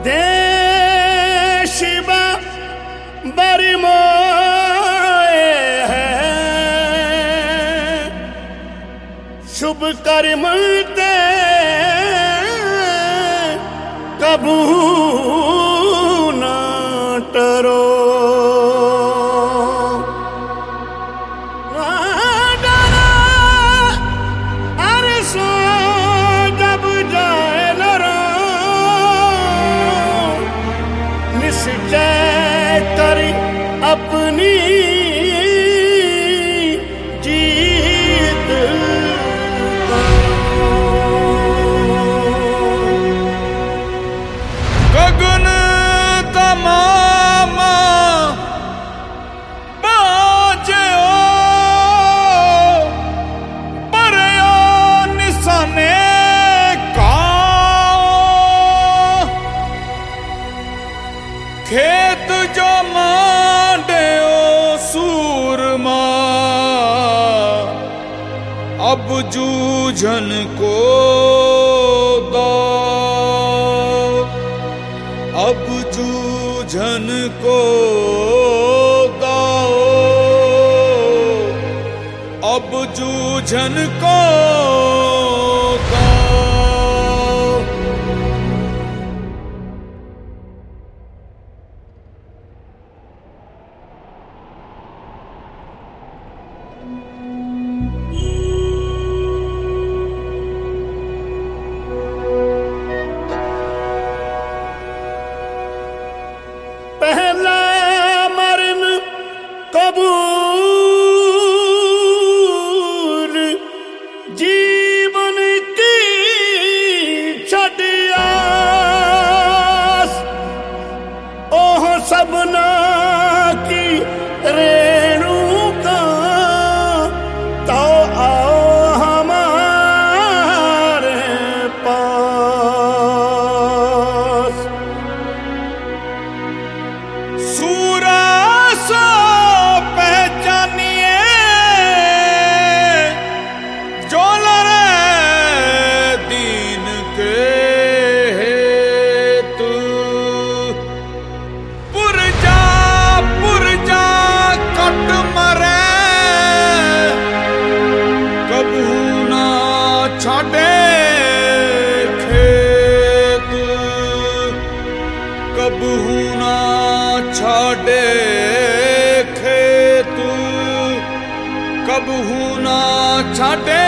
देशिबा बरी मोए है शुभ कर्म ते कबू ना टरो अपनी जीत गगन तमाम बाजे पर निशाने का खेत जो सूरमा अब जूझन को दो, अब जूझन को दो, अब जूझन को दो। पहला मरण कबूल जीवन की छटियास ओह सबना की रेणु का तो आओ हमारे पास सूरसो पहचानिए जोलर दीन के हेतु पुरजा कट मरे कबू ना छाड़े खेत कबू ना छाड़े खेत कबहू ना छाड़े